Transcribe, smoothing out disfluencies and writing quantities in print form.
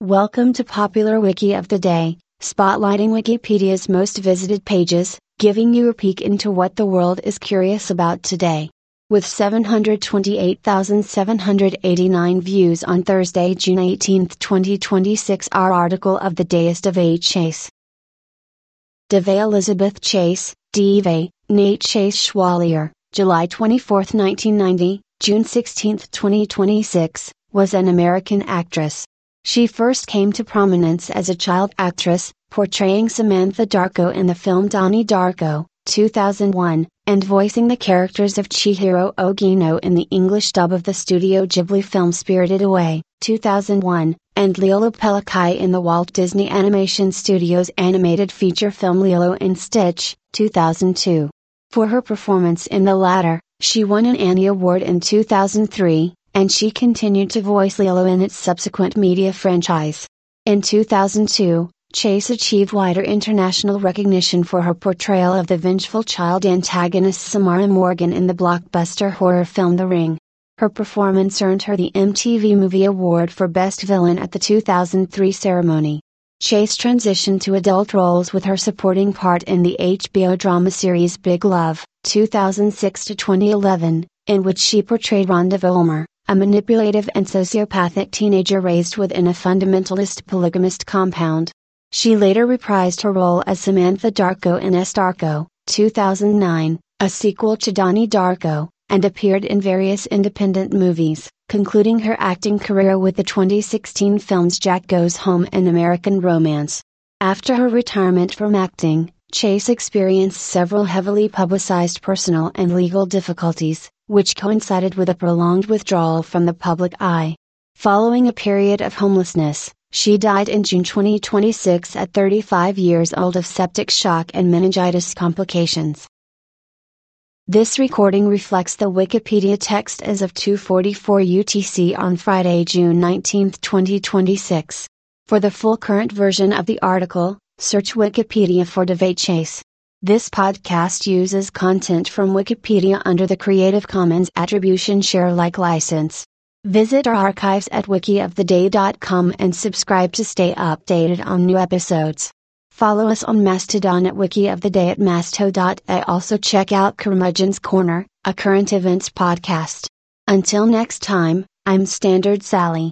Welcome to Popular Wiki of the Day, spotlighting Wikipedia's most visited pages, giving you a peek into what the world is curious about today. With 728,789 views on Thursday, June 18, 2026, our article of the day is Daveigh Chase. Daveigh Elizabeth Chase, DeVay, Nate Chase Schwalier, July 24, 1990, June 16, 2026, was an American actress. She first came to prominence as a child actress, portraying Samantha Darko in the film Donnie Darko, 2001, and voicing the characters of Chihiro Ogino in the English dub of the Studio Ghibli film Spirited Away, 2001, and Lilo Pelikai in the Walt Disney Animation Studios animated feature film Lilo and Stitch, 2002. For her performance in the latter, she won an Annie Award in 2003, and she continued to voice Lilo in its subsequent media franchise. In 2002, Chase achieved wider international recognition for her portrayal of the vengeful child antagonist Samara Morgan in the blockbuster horror film The Ring. Her performance earned her the MTV Movie Award for Best Villain at the 2003 ceremony. Chase transitioned to adult roles with her supporting part in the HBO drama series Big Love, 2006 to 2011, in which she portrayed Rhonda Vollmer, a manipulative and sociopathic teenager raised within a fundamentalist polygamist compound. She later reprised her role as Samantha Darko in S. Darko, 2009, a sequel to Donnie Darko, and appeared in various independent movies, concluding her acting career with the 2016 films Jack Goes Home and American Romance. After her retirement from acting, Chase experienced several heavily publicized personal and legal difficulties, which coincided with a prolonged withdrawal from the public eye. Following a period of homelessness, she died in June 2026 at 35 years old of septic shock and meningitis complications. This recording reflects the Wikipedia text as of 2:44 UTC on Friday, June 19, 2026. For the full current version of the article, search Wikipedia for Daveigh Chase. This podcast uses content from Wikipedia under the Creative Commons Attribution Share Alike license. Visit our archives at wikioftheday.com and subscribe to stay updated on new episodes. Follow us on Mastodon at wikioftheday at masto.a. Also check out Curmudgeon's Corner, a current events podcast. Until next time, I'm Standard Sally.